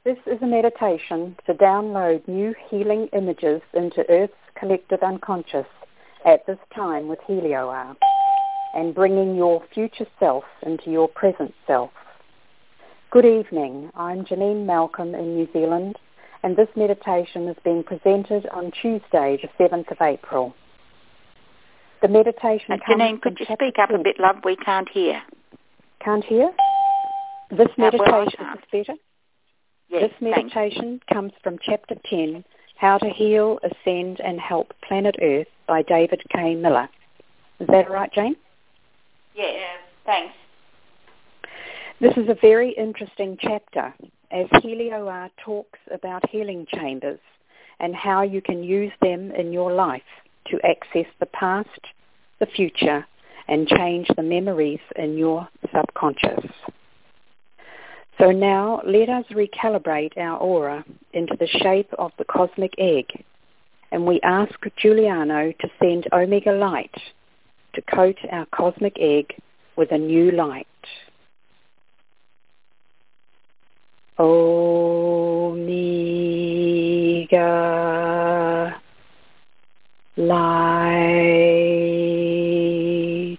This is a meditation to download new healing images into Earth's collective unconscious at this time with HelioR, and bringing your future self into your present self. Good evening, I'm Janine Malcolm in New Zealand, and this meditation is being presented on Tuesday, the 7th of April. The meditation Janine, could you speak up a bit, love? We can't hear. Can't hear? This meditation is better? Yes, this meditation comes from Chapter 10, How to Heal, Ascend and Help Planet Earth by David K. Miller. Is that right, Jane? Yeah, thanks. This is a very interesting chapter as HelioR talks about healing chambers and how you can use them in your life to access the past, the future, and change the memories in your subconscious. So now let us recalibrate our aura into the shape of the cosmic egg, and we ask Giuliano to send Omega Light to coat our cosmic egg with a new light. Omega Light.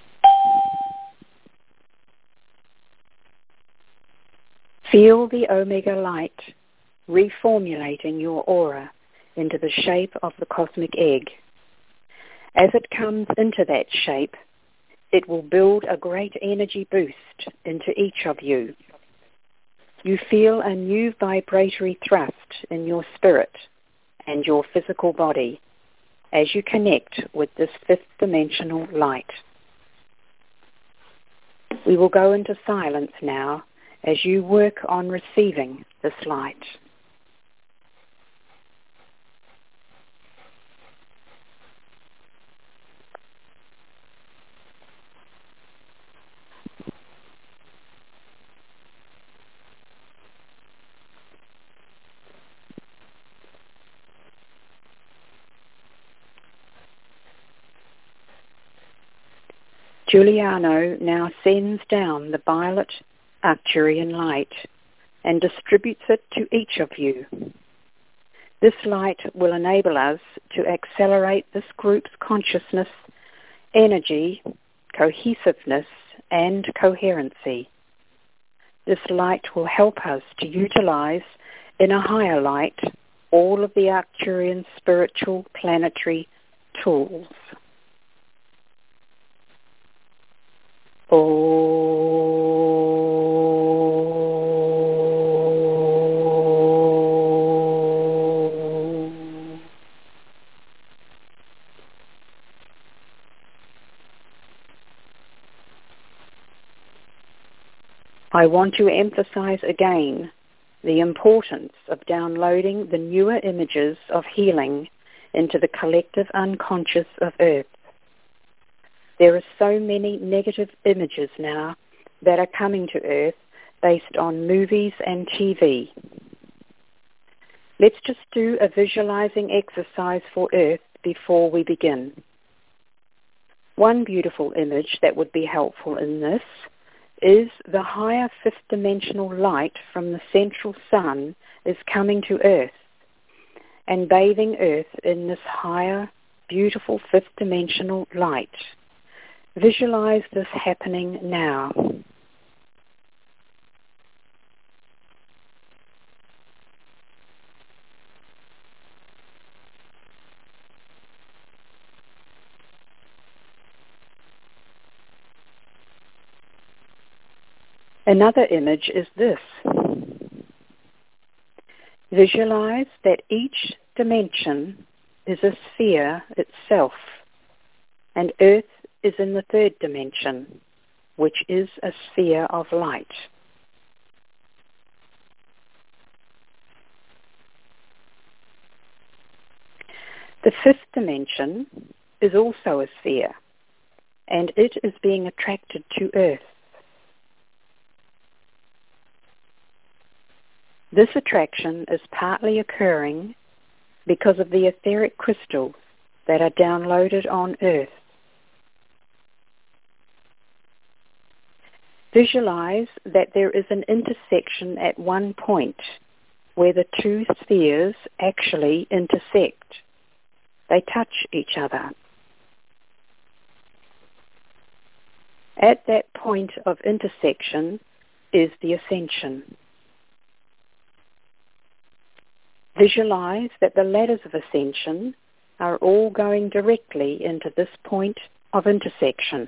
Feel the Omega Light reformulating your aura into the shape of the cosmic egg. As it comes into that shape, it will build a great energy boost into each of you. You feel a new vibratory thrust in your spirit and your physical body as you connect with this fifth dimensional light. We will go into silence now as you work on receiving this light. Giuliano now sends down the violet Arcturian light and distributes it to each of you. This light will enable us to accelerate this group's consciousness, energy, cohesiveness, and coherency. This light will help us to utilize in a higher light all of the Arcturian spiritual planetary tools. I want to emphasize again the importance of downloading the newer images of healing into the collective unconscious of Earth. There are so many negative images now that are coming to Earth based on movies and TV. Let's just do a visualizing exercise for Earth before we begin. One beautiful image that would be helpful in this is the higher fifth dimensional light from the central sun is coming to Earth and bathing Earth in this higher, beautiful fifth dimensional light. Visualize this happening now. Another image is this. Visualize that each dimension is a sphere itself, and Earth is in the third dimension, which is a sphere of light. The fifth dimension is also a sphere, and it is being attracted to Earth. This attraction is partly occurring because of the etheric crystals that are downloaded on Earth. Visualize that there is an intersection at one point where the two spheres actually intersect. They touch each other. At that point of intersection is the ascension. Visualize that the ladders of ascension are all going directly into this point of intersection.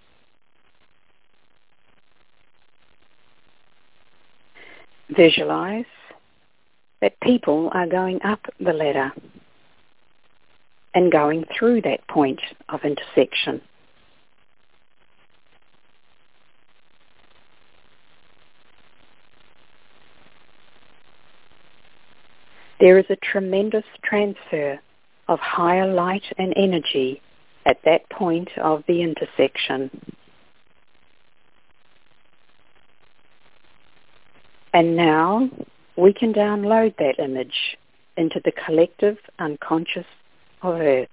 Visualize that people are going up the ladder and going through that point of intersection. There is a tremendous transfer of higher light and energy at that point of the intersection. And now we can download that image into the collective unconscious of Earth.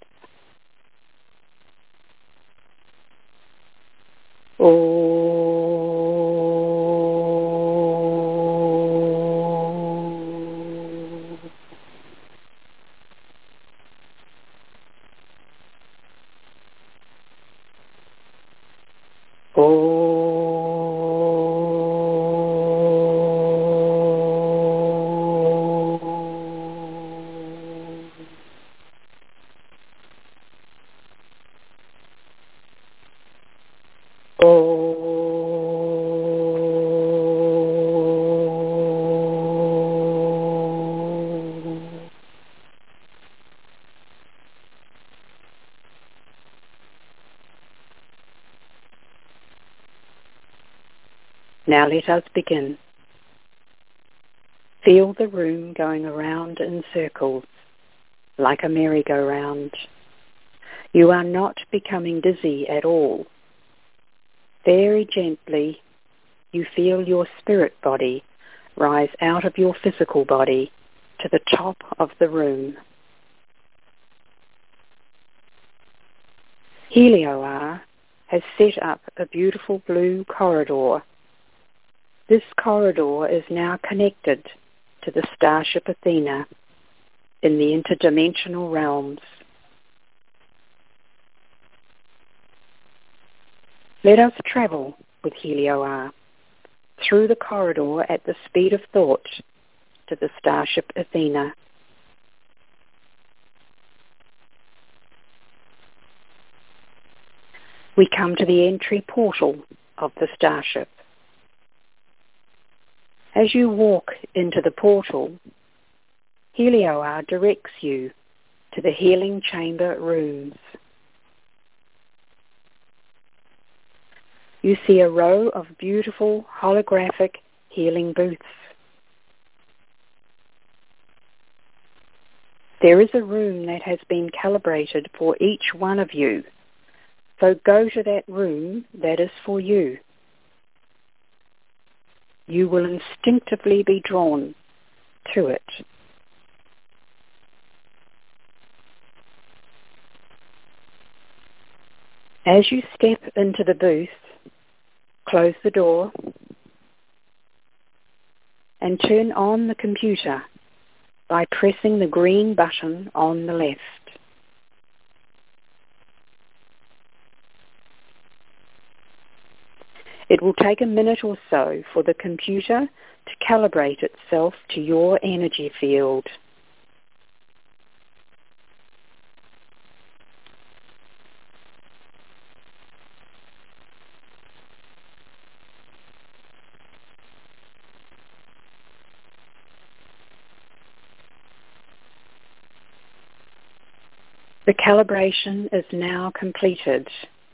Now let us begin. Feel the room going around in circles, like a merry-go-round. You are not becoming dizzy at all. Very gently, you feel your spirit body rise out of your physical body to the top of the room. Helioar has set up a beautiful blue corridor. This corridor is now connected to the starship Athena in the interdimensional realms. Let us travel with Helioar through the corridor at the speed of thought to the starship Athena. We come to the entry portal of the starship. As you walk into the portal, Helioar directs you to the healing chamber rooms. You see a row of beautiful holographic healing booths. There is a room that has been calibrated for each one of you, so go to that room that is for you. You will instinctively be drawn to it. As you step into the booth, close the door and turn on the computer by pressing the green button on the left. It will take a minute or so for the computer to calibrate itself to your energy field. The calibration is now completed.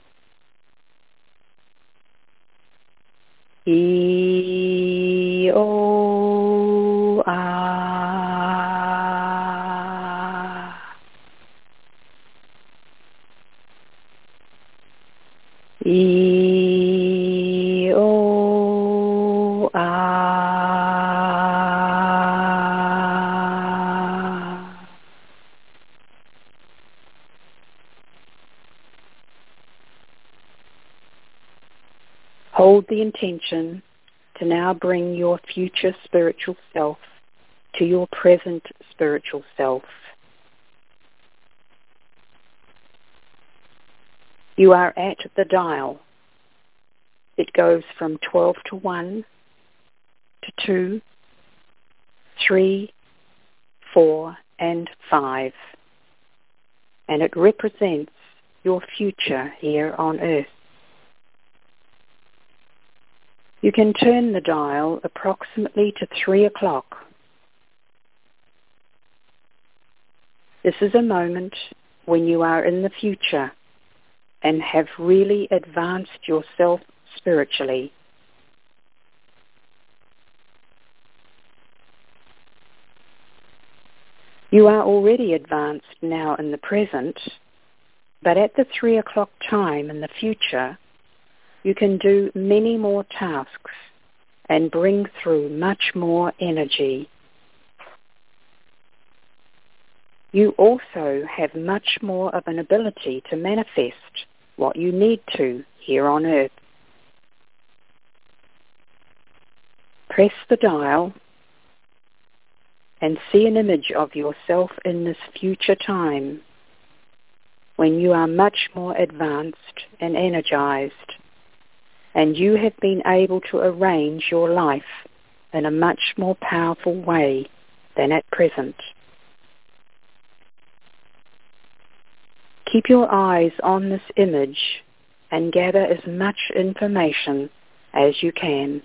E-O-R. E-O-R. Hold the intention to now bring your future spiritual self to your present spiritual self. You are at the dial. It goes from 12 to 1 to 2, 3, 4, and 5. And it represents your future here on Earth. You can turn the dial approximately to 3 o'clock. This is a moment when you are in the future and have really advanced yourself spiritually. You are already advanced now in the present, but at the 3 o'clock time in the future, you can do many more tasks and bring through much more energy. You also have much more of an ability to manifest what you need to here on Earth. Press the dial and see an image of yourself in this future time when you are much more advanced and energized, and you have been able to arrange your life in a much more powerful way than at present. Keep your eyes on this image and gather as much information as you can.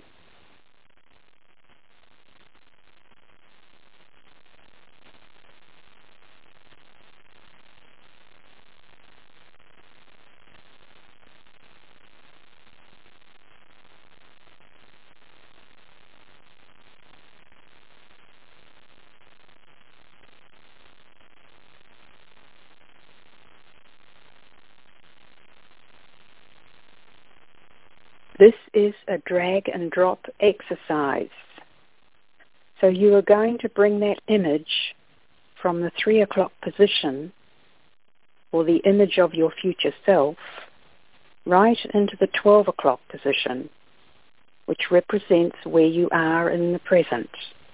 This is a drag and drop exercise. So you are going to bring that image from the 3 o'clock position, or the image of your future self, right into the 12 o'clock position, which represents where you are in the present.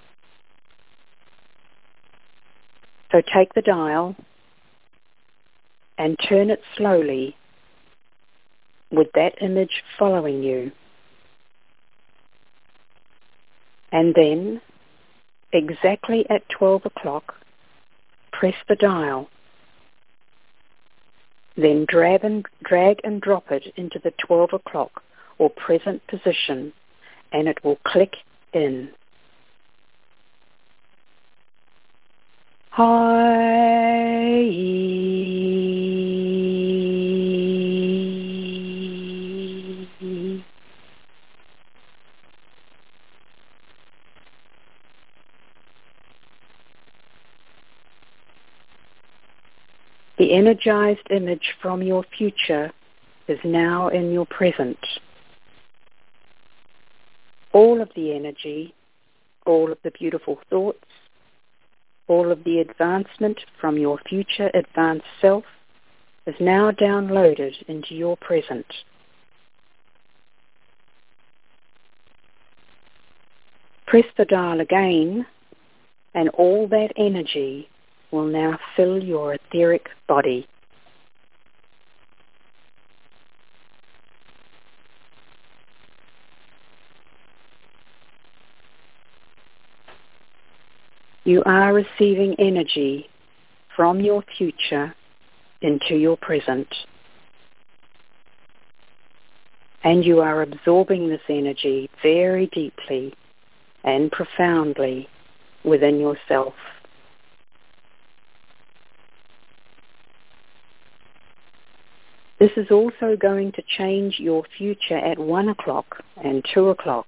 So take the dial and turn it slowly, with that image following you. And then, exactly at 12 o'clock, press the dial. Then drag and drop it into the 12 o'clock or present position, and it will click in. The energized image from your future is now in your present. All of the energy, all of the beautiful thoughts, all of the advancement from your future advanced self is now downloaded into your present. Press the dial again, and all that energy will now fill your etheric body. You are receiving energy from your future into your present. And you are absorbing this energy very deeply and profoundly within yourself. This is also going to change your future at 1 o'clock and 2 o'clock.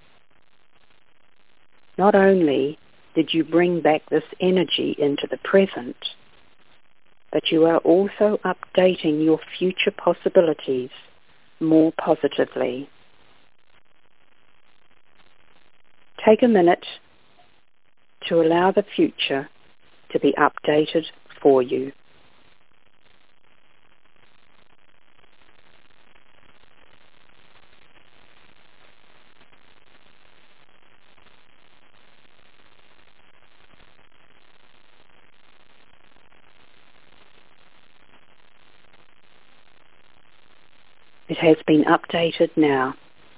Not only did you bring back this energy into the present, but you are also updating your future possibilities more positively. Take a minute to allow the future to be updated for you. It has been updated now.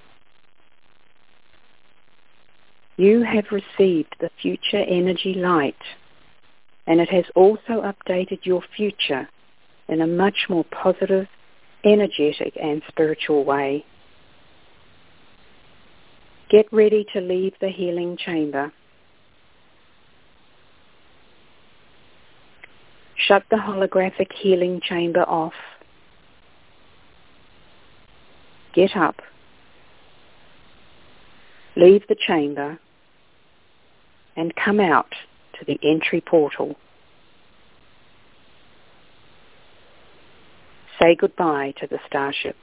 You have received the future energy light, and it has also updated your future in a much more positive, energetic and spiritual way. Get ready to leave the healing chamber. Shut the holographic healing chamber off. Get up. Leave the chamber and come out to the entry portal. Say goodbye to the starship.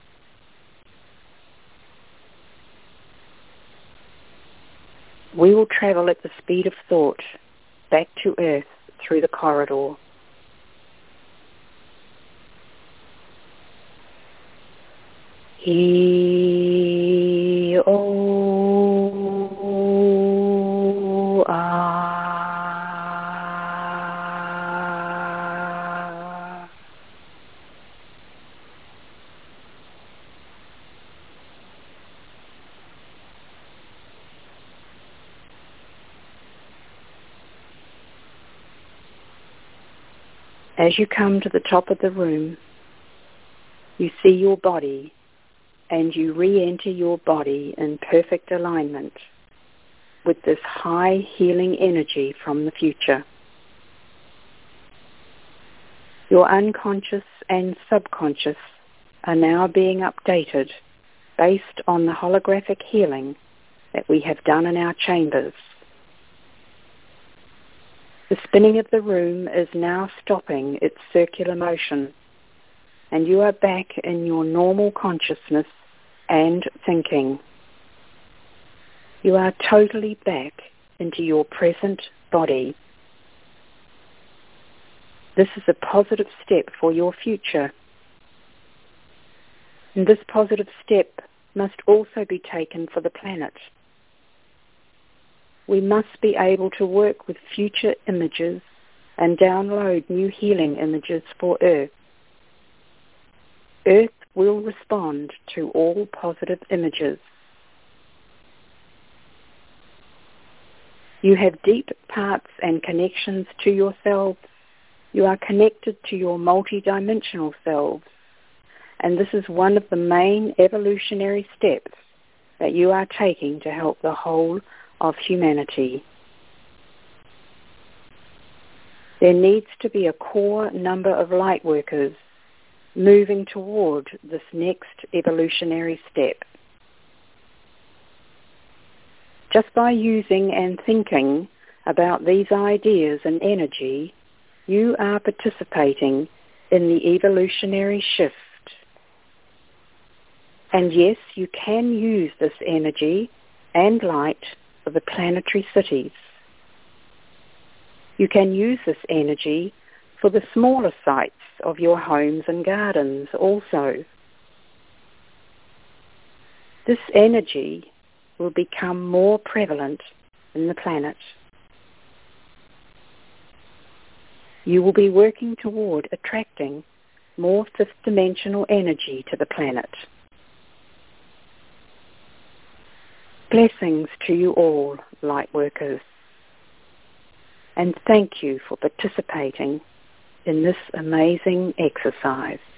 We will travel at the speed of thought back to Earth through the corridor. As you come to the top of the room, you see your body and you re-enter your body in perfect alignment with this high healing energy from the future. Your unconscious and subconscious are now being updated based on the holographic healing that we have done in our chambers. The spinning of the room is now stopping its circular motion, and you are back in your normal consciousness and thinking. You are totally back into your present body. This is a positive step for your future. And this positive step must also be taken for the planet. We must be able to work with future images and download new healing images for Earth. Earth will respond to all positive images. You have deep parts and connections to yourselves. You are connected to your multidimensional selves. And this is one of the main evolutionary steps that you are taking to help the whole of humanity. There needs to be a core number of light workers moving toward this next evolutionary step. Just by using and thinking about these ideas and energy, you are participating in the evolutionary shift. And yes, you can use this energy and light for the planetary cities. You can use this energy for the smaller sites of your homes and gardens also. This energy will become more prevalent in the planet. You will be working toward attracting more fifth-dimensional energy to the planet. Blessings to you all, light workers, and thank you for participating in this amazing exercise.